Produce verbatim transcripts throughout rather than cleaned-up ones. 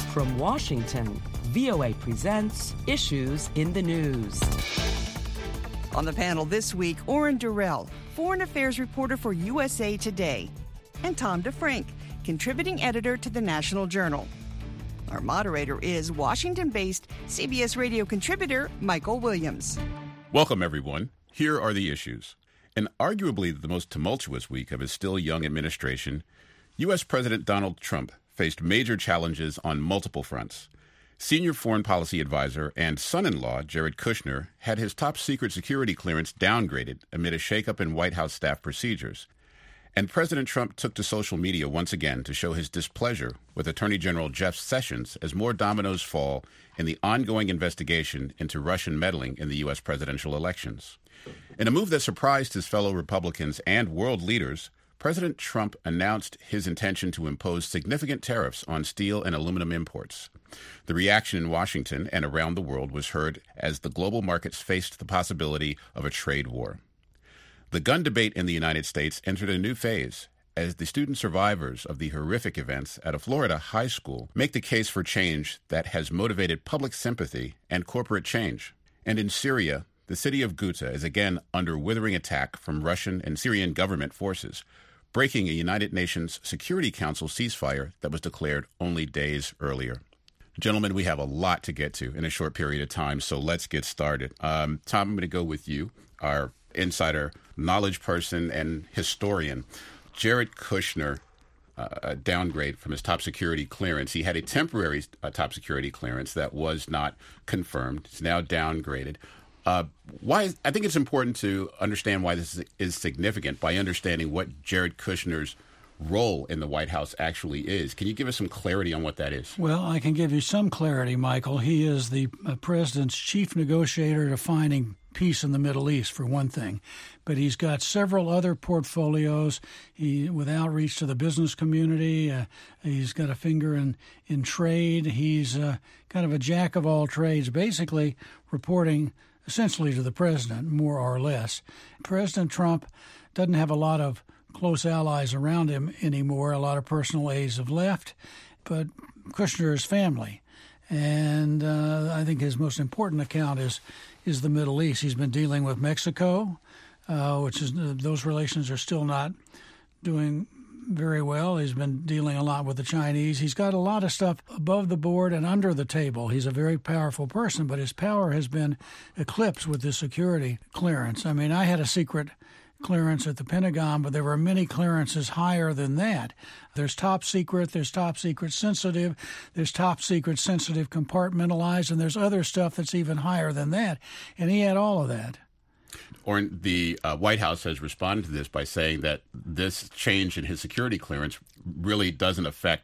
From Washington, V O A presents Issues in the News. On the panel this week, Oren Durrell, foreign affairs reporter for U S A Today, and Tom DeFrank, contributing editor to the National Journal. Our moderator is Washington-based C B S radio contributor Michael Williams. Welcome, everyone. Here are the issues. In arguably the most tumultuous week of his still young administration, U S. President Donald Trump faced major challenges on multiple fronts. Senior foreign policy advisor and son-in-law Jared Kushner had his top-secret security clearance downgraded amid a shakeup in White House staff procedures. And President Trump took to social media once again to show his displeasure with Attorney General Jeff Sessions as more dominoes fall in the ongoing investigation into Russian meddling in the U S presidential elections. In a move that surprised his fellow Republicans and world leaders, President Trump announced his intention to impose significant tariffs on steel and aluminum imports. The reaction in Washington and around the world was heard as the global markets faced the possibility of a trade war. The gun debate in the United States entered a new phase as the student survivors of the horrific events at a Florida high school make the case for change that has motivated public sympathy and corporate change. And in Syria, the city of Ghouta is again under withering attack from Russian and Syrian government forces, breaking a United Nations Security Council ceasefire that was declared only days earlier. Gentlemen, we have a lot to get to in a short period of time, so let's get started. Um, Tom, I'm going to go with you, our insider knowledge person and historian. Jared Kushner, uh, a downgrade from his top security clearance. He had a temporary uh, top security clearance that was not confirmed. It's now downgraded. Uh, why? I think it's important to understand why this is, is significant by understanding what Jared Kushner's role in the White House actually is. Can you give us some clarity on what that is? Well, I can give you some clarity, Michael. He is the uh, president's chief negotiator to finding peace in the Middle East, for one thing. But he's got several other portfolios he, with outreach to the business community. Uh, he's got a finger in, in trade. He's uh, kind of a jack of all trades, basically reporting essentially to the president, more or less. President Trump doesn't have a lot of close allies around him anymore. A lot of personal aides have left, but Kushner is family. And uh, I think his most important account is is the Middle East. He's been dealing with Mexico, uh, which is uh, those relations are still not doing very well. He's been dealing a lot with the Chinese. He's got a lot of stuff above the board and under the table. He's a very powerful person, but his power has been eclipsed with this security clearance. I mean, I had a secret clearance at the Pentagon, but there were many clearances higher than that. There's top secret, there's top secret sensitive, there's top secret sensitive compartmentalized, and there's other stuff that's even higher than that. And he had all of that. Or the uh, White House has responded to this by saying that this change in his security clearance really doesn't affect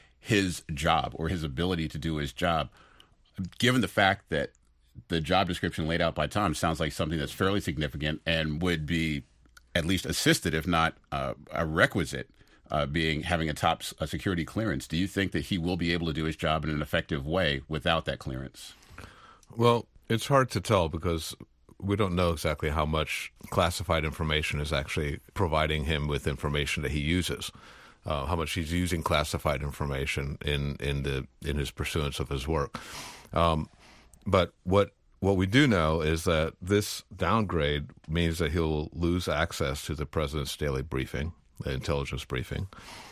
his job or his ability to do his job. Given the fact that the job description laid out by Tom sounds like something that's fairly significant and would be at least assisted, if not uh, a requisite, uh, being having a top a security clearance. Do you think that he will be able to do his job in an effective way without that clearance? Well, it's hard to tell because we don't know exactly how much classified information is actually providing him with information that he uses, uh, how much he's using classified information in, in the in his pursuance of his work. Um, but what what we do know is that this downgrade means that he'll lose access to the president's daily briefing, the intelligence briefing.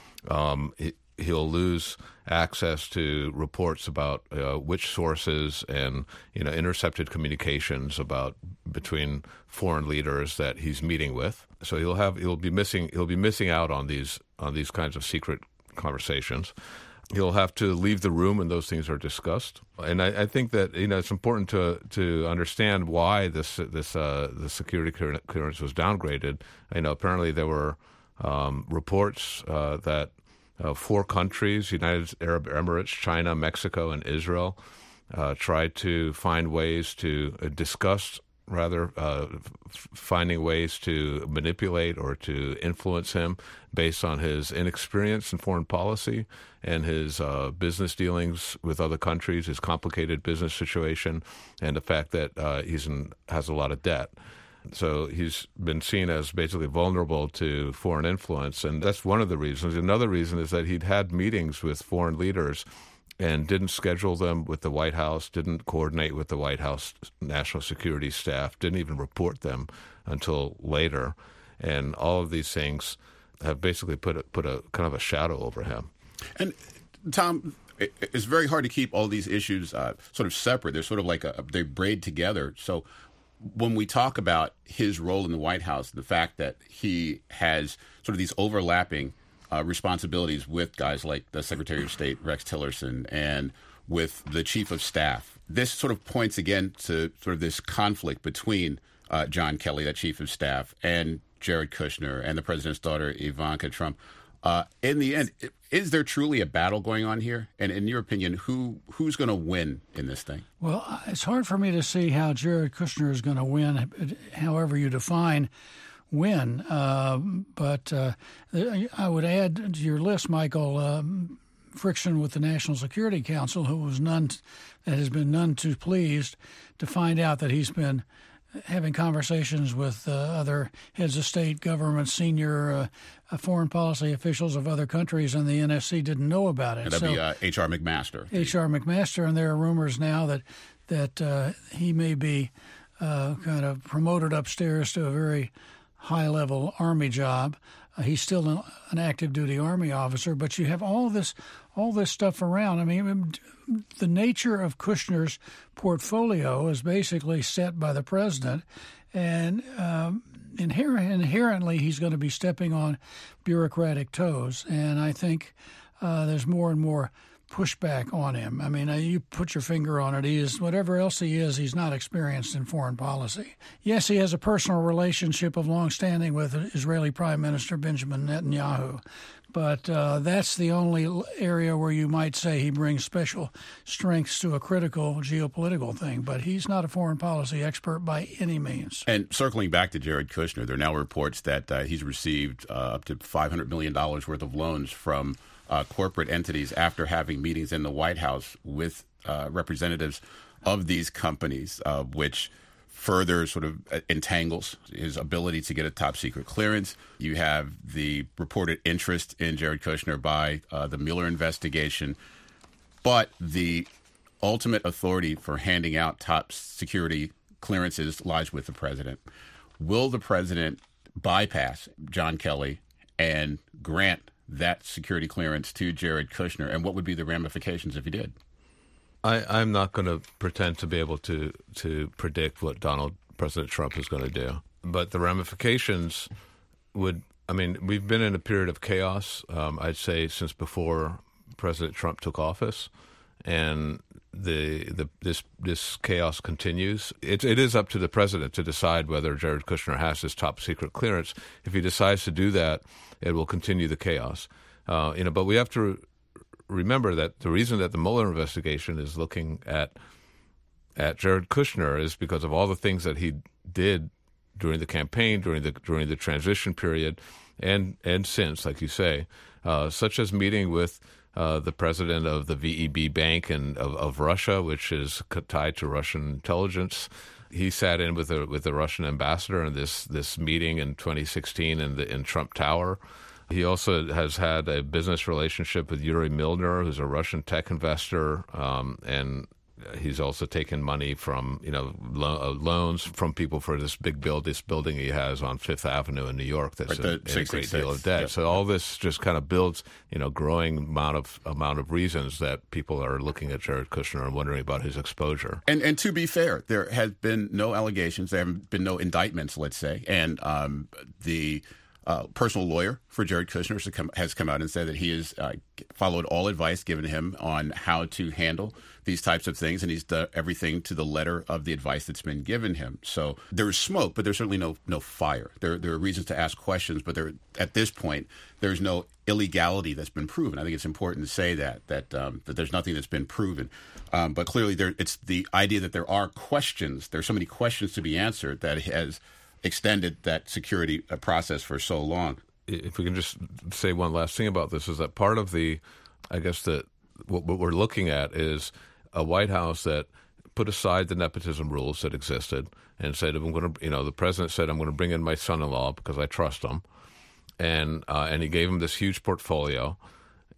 Um, he, he'll lose access to reports about uh, which sources and you know intercepted communications about between foreign leaders that he's meeting with. So he'll have he'll be missing he'll be missing out on these on these kinds of secret conversations. He'll have to leave the room when those things are discussed, and I, I think that you know it's important to to understand why this this uh, the security clearance was downgraded. You know, apparently there were um, reports uh, that uh, four countries, United Arab Emirates, China, Mexico, and Israel, uh, tried to find ways to uh, discuss. Rather, uh, f- finding ways to manipulate or to influence him based on his inexperience in foreign policy and his uh, business dealings with other countries, his complicated business situation, and the fact that uh, he's in, has a lot of debt. So he's been seen as basically vulnerable to foreign influence, and that's one of the reasons. Another reason is that he'd had meetings with foreign leaders and didn't schedule them with the White House, didn't coordinate with the White House national security staff, didn't even report them until later. And all of these things have basically put a, put a kind of a shadow over him. And, Tom, it's very hard to keep all these issues uh, sort of separate. They're sort of like a, they braid together. So when we talk about his role in the White House, the fact that he has sort of these overlapping uh, responsibilities with guys like the Secretary of State, Rex Tillerson, and with the Chief of Staff, this sort of points again to sort of this conflict between uh, John Kelly, that Chief of Staff, and Jared Kushner and the president's daughter, Ivanka Trump. Uh, in the end, is there truly a battle going on here? And in your opinion, who who's going to win in this thing? Well, it's hard for me to see how Jared Kushner is going to win, however you define win. Uh, but uh, I would add to your list, Michael, uh, friction with the National Security Council, who was none that has been none too pleased to find out that he's been having conversations with uh, other heads of state, government, senior uh, foreign policy officials of other countries, and the N S C didn't know about it. And that'd so, be uh, H R McMaster. H R McMaster, and there are rumors now that that uh, he may be uh, kind of promoted upstairs to a very high-level Army job. Uh, he's still an, an active-duty Army officer, but you have all this all this stuff around. I mean, the nature of Kushner's portfolio is basically set by the president, and um, inher- inherently he's going to be stepping on bureaucratic toes. And I think uh, there's more and more pushback on him. I mean, uh, you put your finger on it. He is, whatever else he is, he's not experienced in foreign policy. Yes, he has a personal relationship of long standing with Israeli Prime Minister Benjamin Netanyahu, but uh, that's the only area where you might say he brings special strengths to a critical geopolitical thing. But he's not a foreign policy expert by any means. And circling back to Jared Kushner, there are now reports that uh, he's received uh, up to five hundred million dollars worth of loans from uh, corporate entities after having meetings in the White House with uh, representatives of these companies, uh, which further sort of entangles his ability to get a top secret clearance. You have the reported interest in Jared Kushner by uh, the Mueller investigation, but the ultimate authority for handing out top security clearances lies with the president. Will the president bypass John Kelly and grant that security clearance to Jared Kushner? And what would be the ramifications if he did? I, I'm not going to pretend to be able to to predict what Donald President Trump is going to do, but the ramifications would. I mean, we've been in a period of chaos. Um, I'd say since before President Trump took office, and the the this this chaos continues. It it is up to the president to decide whether Jared Kushner has his top secret clearance. If he decides to do that, it will continue the chaos. Uh, you know, but we have to remember that the reason that the Mueller investigation is looking at at Jared Kushner is because of all the things that he did during the campaign, during the during the transition period, and and since, like you say, uh, such as meeting with uh, the president of the V E B Bank and of, of Russia, which is tied to Russian intelligence. He sat in with a with the Russian ambassador in this this meeting in twenty sixteen in the in Trump Tower. He also has had a business relationship with Yuri Milner, who's a Russian tech investor, um, and he's also taken money from, you know, lo- uh, loans from people for this big build, this building he has on Fifth Avenue in New York. That's right, a, a great deal of debt. Yep. So all this just kind of builds, you know, growing amount of amount of reasons that people are looking at Jared Kushner and wondering about his exposure. And and to be fair, there has been no allegations. There have been no indictments, let's say, and um, the. Uh, personal lawyer for Jared Kushner has come, has come out and said that he has uh, followed all advice given him on how to handle these types of things, and he's done everything to the letter of the advice that's been given him. So there's smoke, but there's certainly no no fire. There there are reasons to ask questions, but there at this point there's no illegality that's been proven. I think it's important to say that that um, that there's nothing that's been proven, um, but clearly there it's the idea that there are questions. There's so many questions to be answered that has extended that security process for so long. If we can just say one last thing about this, is that part of the, I guess that what, what we're looking at is a White House that put aside the nepotism rules that existed and said, I'm going to, you know, the president said, I'm going to bring in my son-in-law because I trust him. And, uh, and he gave him this huge portfolio.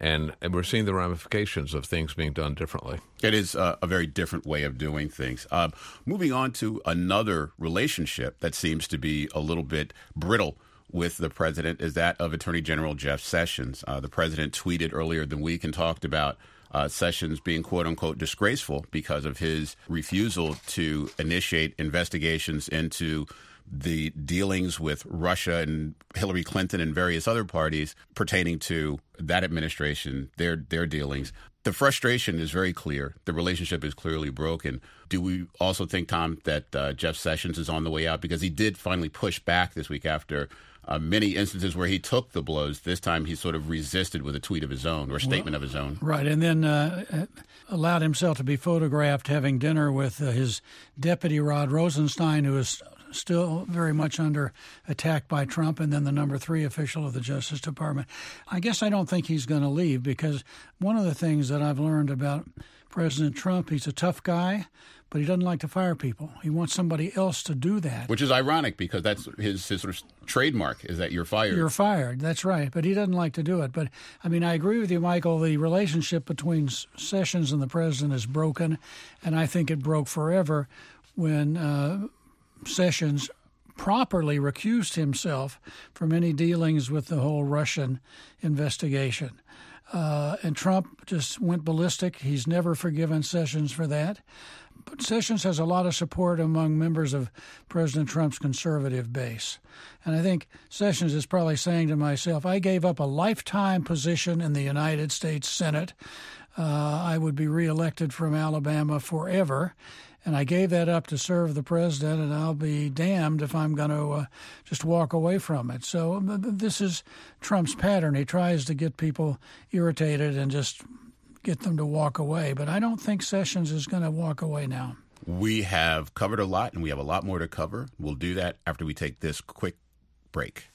And, and we're seeing the ramifications of things being done differently. It is a, a very different way of doing things. Uh, moving on to another relationship that seems to be a little bit brittle with the president is that of Attorney General Jeff Sessions. Uh, the president tweeted earlier the week and talked about uh, Sessions being, quote unquote, disgraceful because of his refusal to initiate investigations into the dealings with Russia and Hillary Clinton and various other parties pertaining to that administration, their their dealings. The frustration is very clear. The relationship is clearly broken. Do we also think, Tom, that uh, Jeff Sessions is on the way out? Because he did finally push back this week after uh, many instances where he took the blows. This time he sort of resisted with a tweet of his own or a statement well, of his own. Right, and then uh, allowed himself to be photographed having dinner with uh, his deputy, Rod Rosenstein, who is still very much under attack by Trump, and then the number three official of the Justice Department. I guess I don't think he's going to leave, because one of the things that I've learned about President Trump, he's a tough guy, but he doesn't like to fire people. He wants somebody else to do that. Which is ironic, because that's his, his sort of trademark, is that you're fired. You're fired, that's right. But he doesn't like to do it. But, I mean, I agree with you, Michael. The relationship between Sessions and the president is broken, and I think it broke forever when uh, Sessions properly recused himself from any dealings with the whole Russian investigation. Uh, and Trump just went ballistic. He's never forgiven Sessions for that. But Sessions has a lot of support among members of President Trump's conservative base. And I think Sessions is probably saying to myself, I gave up a lifetime position in the United States Senate. Uh, I would be reelected from Alabama forever. And I gave that up to serve the president, and I'll be damned if I'm going to uh, just walk away from it. So this is Trump's pattern. He tries to get people irritated and just get them to walk away. But I don't think Sessions is going to walk away now. We have covered a lot, and we have a lot more to cover. We'll do that after we take this quick break.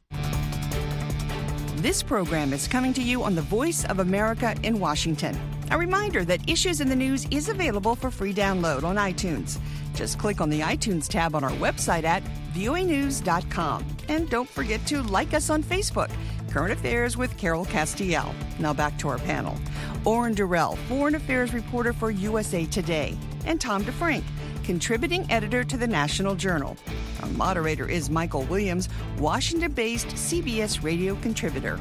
This program is coming to you on the Voice of America in Washington. A reminder that Issues in the News is available for free download on iTunes. Just click on the iTunes tab on our website at V O A news dot com. And don't forget to like us on Facebook, Current Affairs with Carol Castiel. Now back to our panel. Oren Durrell, Foreign Affairs reporter for U S A Today, and Tom DeFrank, contributing editor to the National Journal. Our moderator is Michael Williams, Washington-based C B S radio contributor.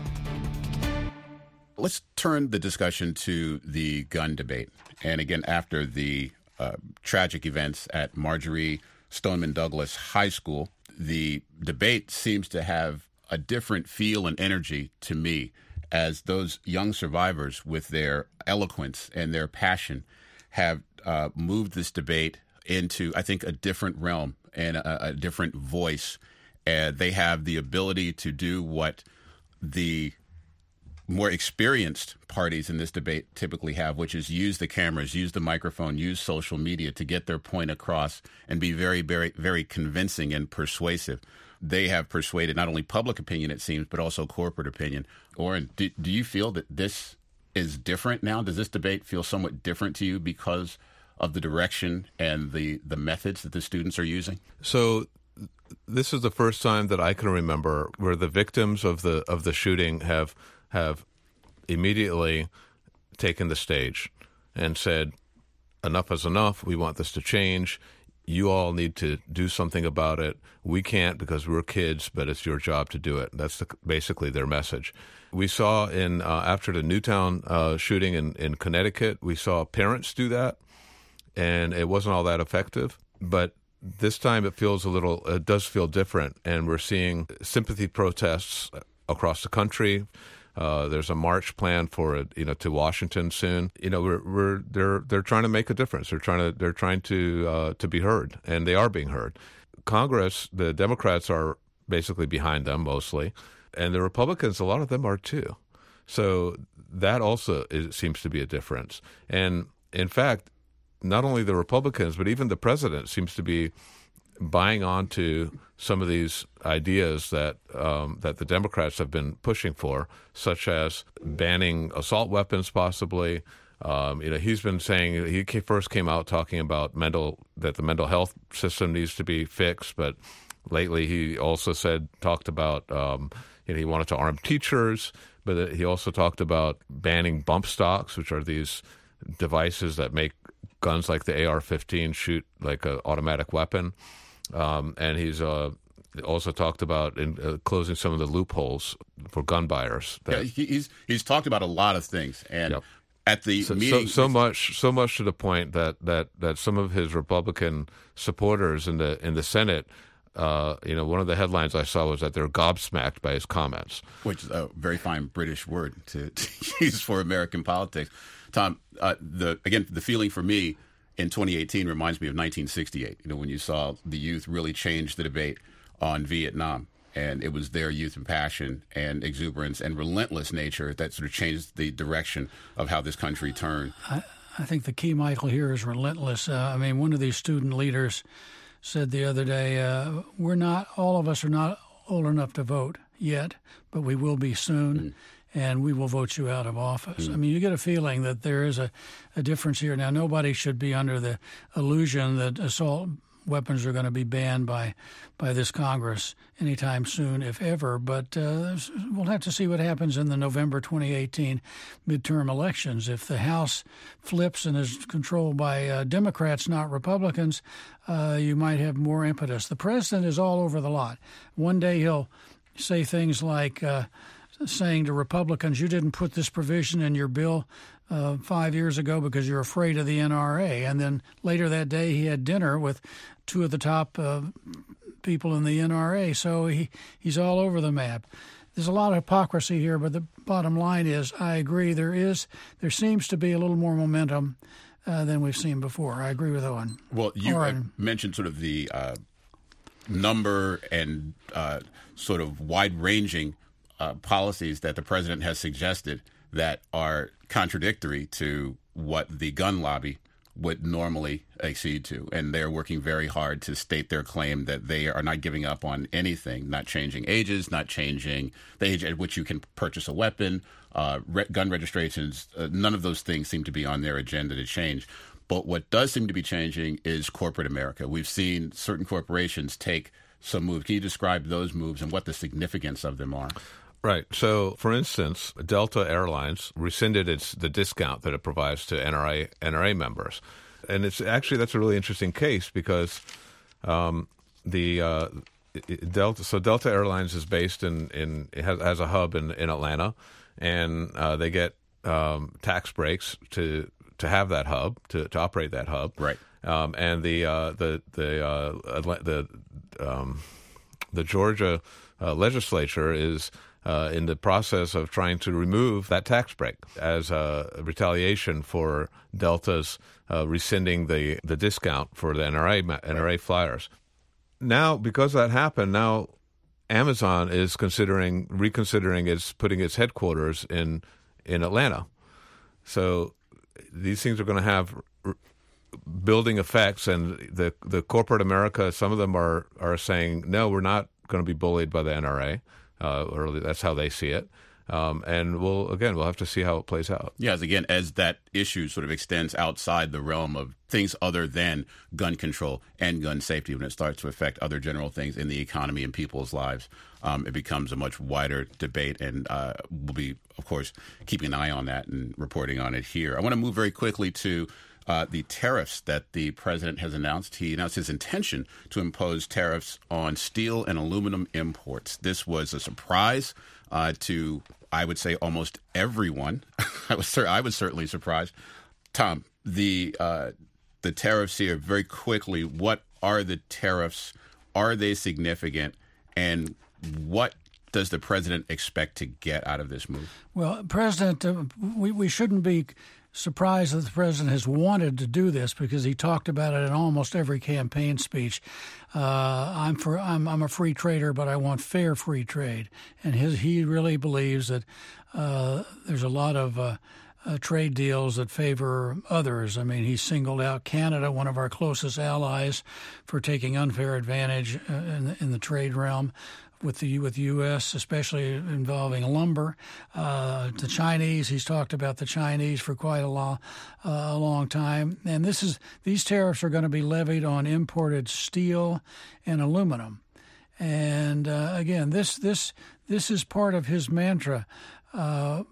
Let's turn the discussion to the gun debate. And again, after the uh, tragic events at Marjorie Stoneman Douglas High School, the debate seems to have a different feel and energy to me, as those young survivors, with their eloquence and their passion, have uh, moved this debate into, I think, a different realm and a, a different voice. And they have the ability to do what the more experienced parties in this debate typically have, which is use the cameras, use the microphone, use social media to get their point across and be very, very, very convincing and persuasive. They have persuaded not only public opinion, it seems, but also corporate opinion. Oren, do, do you feel that this is different now? Does this debate feel somewhat different to you because of the direction and the, the methods that the students are using? So this is the first time that I can remember where the victims of the of the shooting have have immediately taken the stage and said, enough is enough. We want this to change. You all need to do something about it. We can't because we're kids, but it's your job to do it. That's the, basically their message. We saw in uh, after the Newtown uh, shooting in, in Connecticut, we saw parents do that, and it wasn't all that effective. But this time it feels a little, it does feel different, and we're seeing sympathy protests across the country. Uh, there's a march planned for it, you know, to Washington soon. You know, we're we're they're they're trying to make a difference. They're trying to they're trying to uh, to be heard, and they are being heard. Congress, the Democrats are basically behind them mostly, and the Republicans, a lot of them are too. So that also is, seems to be a difference. And in fact, not only the Republicans, but even the president seems to be buying onto some of these ideas that um, that the Democrats have been pushing for, such as banning assault weapons, possibly. Um, you know, he's been saying he first came out talking about mental that the mental health system needs to be fixed, but lately he also said talked about um, you know he wanted to arm teachers. But he also talked about banning bump stocks, which are these devices that make guns like the A R fifteen shoot like an automatic weapon. Um, and he's uh, also talked about in, uh, closing some of the loopholes for gun buyers. That, yeah, he's he's talked about a lot of things, and yep. at the so, meeting, so, so much, so much to the point that, that, that some of his Republican supporters in the in the Senate. Uh, you know, one of the headlines I saw was that they're gobsmacked by his comments. Which is a very fine British word to, to use for American politics. Tom, uh, the again, the feeling for me in twenty eighteen reminds me of nineteen sixty-eight, you know, when you saw the youth really change the debate on Vietnam. And it was their youth and passion and exuberance and relentless nature that sort of changed the direction of how this country turned. I, I think the key, Michael, here is relentless. Uh, I mean, one of these student leaders said the other day, uh, we're not, all of us are not old enough to vote yet, but we will be soon, mm. and we will vote you out of office. Mm. I mean, you get a feeling that there is a, a difference here. Now, nobody should be under the illusion that assault weapons are going to be banned by by this Congress anytime soon, if ever. But uh, we'll have to see what happens in the November twenty eighteen midterm elections. If the House flips and is controlled by uh, Democrats, not Republicans, uh, you might have more impetus. The president is all over the lot. One day he'll say things like uh, saying to Republicans, you didn't put this provision in your bill Uh, five years ago because you're afraid of the N R A. And then later that day he had dinner with two of the top uh, people in the N R A. So he, he's all over the map. There's a lot of hypocrisy here, but the bottom line is I agree there is, there seems to be a little more momentum uh, than we've seen before. I agree with Owen. Well, you Owen. mentioned sort of the uh, number and uh, sort of wide-ranging uh, policies that the president has suggested that are contradictory to what the gun lobby would normally accede to. And they're working very hard to state their claim that they are not giving up on anything, not changing ages, not changing the age at which you can purchase a weapon, uh, re- gun registrations. Uh, none of those things seem to be on their agenda to change. But what does seem to be changing is corporate America. We've seen certain corporations take some moves. Can you describe those moves and what the significance of them are? Right. So, for instance, Delta Airlines rescinded its the discount that it provides to N R A N R A members, and it's actually that's a really interesting case because um, the uh, Delta so Delta Airlines is based in in it has, has a hub in, in Atlanta, and uh, they get um, tax breaks to to have that hub to, to operate that hub. Right. Um, and the uh, the the uh, the um, the Georgia uh, legislature is. Uh, in the process of trying to remove that tax break as a retaliation for Delta's uh, rescinding the, the discount for the N R A N R A flyers. Now, because that happened, now Amazon is considering reconsidering its putting its headquarters in in Atlanta. So these things are going to have r- building effects, and the the corporate America, some of them are are saying no, we're not going to be bullied by the N R A. Uh, or that's how they see it. Um, and we'll, again, we'll have to see how it plays out. Yes, again, as that issue sort of extends outside the realm of things other than gun control and gun safety, when it starts to affect other general things in the economy and people's lives, um, it becomes a much wider debate. And uh, we'll be, of course, keeping an eye on that and reporting on it here. I want to move very quickly to Uh, the tariffs that the president has announced. He announced his intention to impose tariffs on steel and aluminum imports. This was a surprise uh, to, I would say, almost everyone. I was I was certainly surprised. Tom, the uh, the tariffs here, very quickly, what are the tariffs? Are they significant? And what does the president expect to get out of this move? Well, President, uh, we, we shouldn't be surprised that the president has wanted to do this because he talked about it in almost every campaign speech. Uh, I'm for I'm I'm a free trader, but I want fair free trade, and his he really believes that uh, there's a lot of uh, uh, trade deals that favor others. I mean, he singled out Canada, one of our closest allies, for taking unfair advantage in the, in the trade realm with the with U S, especially involving lumber. Uh, the Chinese, he's talked about the Chinese for quite a long, uh, a long time. And this is these tariffs are going to be levied on imported steel and aluminum. And uh, again, this this this is part of his mantra. uh,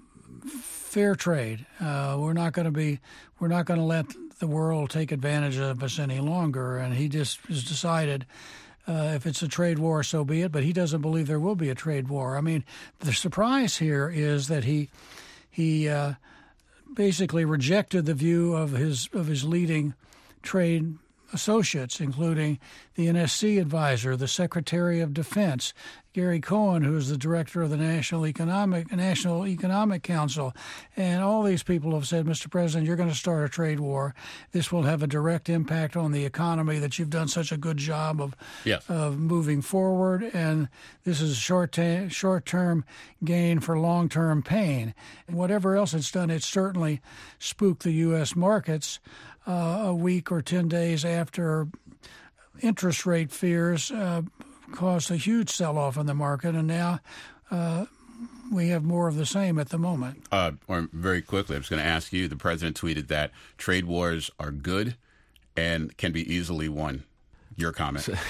fair trade. Uh, we're not going to be, we're not going to let the world take advantage of us any longer. And he just has decided, uh, if it's a trade war, so be it. But he doesn't believe there will be a trade war. I mean, the surprise here is that he he uh, basically rejected the view of his of his leading trade associates, including the N S C advisor, the Secretary of Defense, Gary Cohn, who is the director of the National Economic National Economic Council. And all these people have said, Mister President, you're going to start a trade war. This will have a direct impact on the economy that you've done such a good job of yes. of moving forward. And this is short ta- short-term gain for long-term pain. And whatever else it's done, it's certainly spooked the U S markets uh, a week or ten days after interest rate fears uh, caused a huge sell-off in the market, and now uh, we have more of the same at the moment. Uh, or very quickly, I was going to ask you, the president tweeted that trade wars are good and can be easily won. Your comment. So,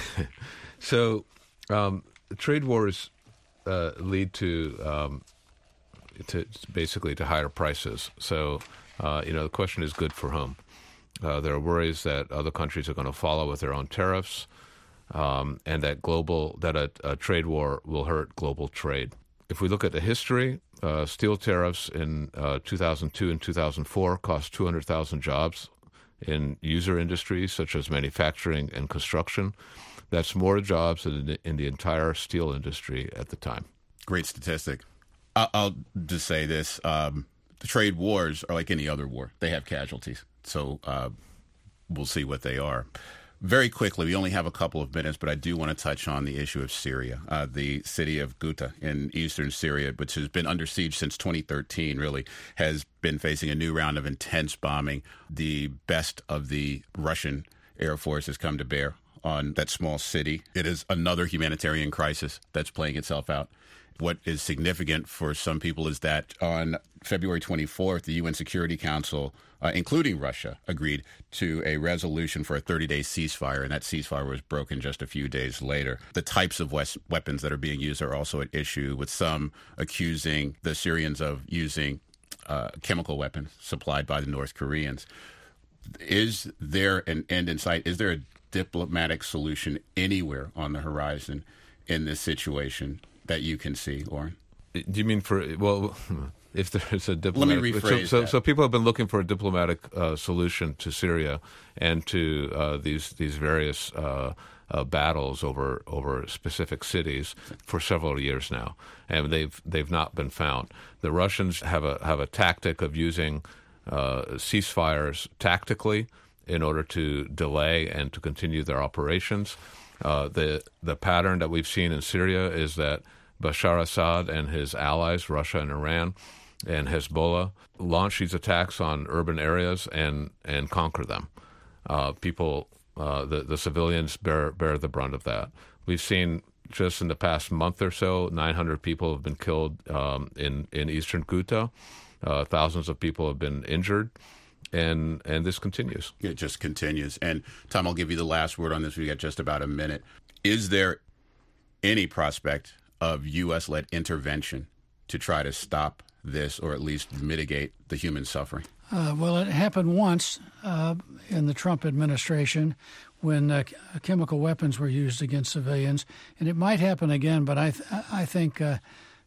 so um, trade wars uh, lead to, um, to basically to higher prices. So, uh, you know, the question is good for whom? Uh, there are worries that other countries are going to follow with their own tariffs. Um, and that global that a, a trade war will hurt global trade. If we look at the history, uh, steel tariffs in uh, two thousand two and two thousand four cost two hundred thousand jobs in user industries such as manufacturing and construction. That's more jobs in the, in the entire steel industry at the time. Great statistic. I'll, I'll just say this. Um, the trade wars are like any other war. They have casualties. So uh, we'll see what they are. Very quickly, we only have a couple of minutes, but I do want to touch on the issue of Syria. Uh, the city of Ghouta in eastern Syria, which has been under siege since twenty thirteen, really has been facing a new round of intense bombing. The best of the Russian Air Force has come to bear on that small city. It is another humanitarian crisis that's playing itself out. What is significant for some people is that on February twenty-fourth, the U N Security Council, uh, including Russia, agreed to a resolution for a thirty-day ceasefire, and that ceasefire was broken just a few days later. The types of wes- weapons that are being used are also at issue, with some accusing the Syrians of using uh, chemical weapons supplied by the North Koreans. Is there an end in sight? Is there a diplomatic solution anywhere on the horizon in this situation that you can see, Oren? Do you mean for, well, if there's a diplomatic... Let me rephrase so, so, that. so people have been looking for a diplomatic uh, solution to Syria and to uh, these these various uh, uh, battles over over specific cities for several years now, and they've they've not been found. The Russians have a have a tactic of using uh, ceasefires tactically in order to delay and to continue their operations. Uh, the the pattern that we've seen in Syria is that Bashar Assad and his allies, Russia and Iran and Hezbollah, launch these attacks on urban areas and, and conquer them. Uh, people, uh, the, the civilians bear bear the brunt of that. We've seen just in the past month or so, nine hundred people have been killed um, in, in eastern Ghouta. Uh, thousands of people have been injured. And and this continues. It just continues. And, Tom, I'll give you the last word on this. We got just about a minute. Is there any prospect of U S-led intervention to try to stop this or at least mitigate the human suffering? Uh, well, it happened once uh, in the Trump administration when uh, chemical weapons were used against civilians, and it might happen again. But I th- I think uh,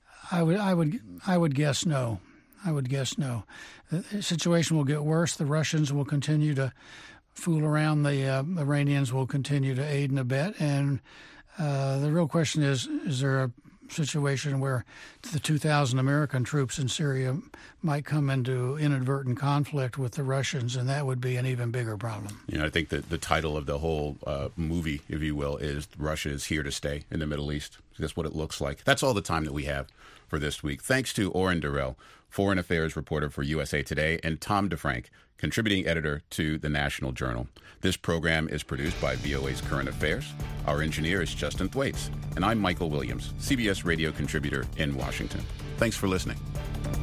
I would I would I would guess no. I would guess no. The situation will get worse. The Russians will continue to fool around. The uh, Iranians will continue to aid and abet. And uh, the real question is, is there a situation where the two thousand American troops in Syria might come into inadvertent conflict with the Russians, and that would be an even bigger problem. You know, I think that the title of the whole uh, movie, if you will, is Russia is Here to Stay in the Middle East. That's what it looks like. That's all the time that we have for this week. Thanks to Oren Durrell, foreign affairs reporter for U S A Today, and Tom DeFrank, contributing editor to the National Journal. This program is produced by V O A's Current Affairs. Our engineer is Justin Thwaites, and I'm Michael Williams, C B S radio contributor in Washington. Thanks for listening.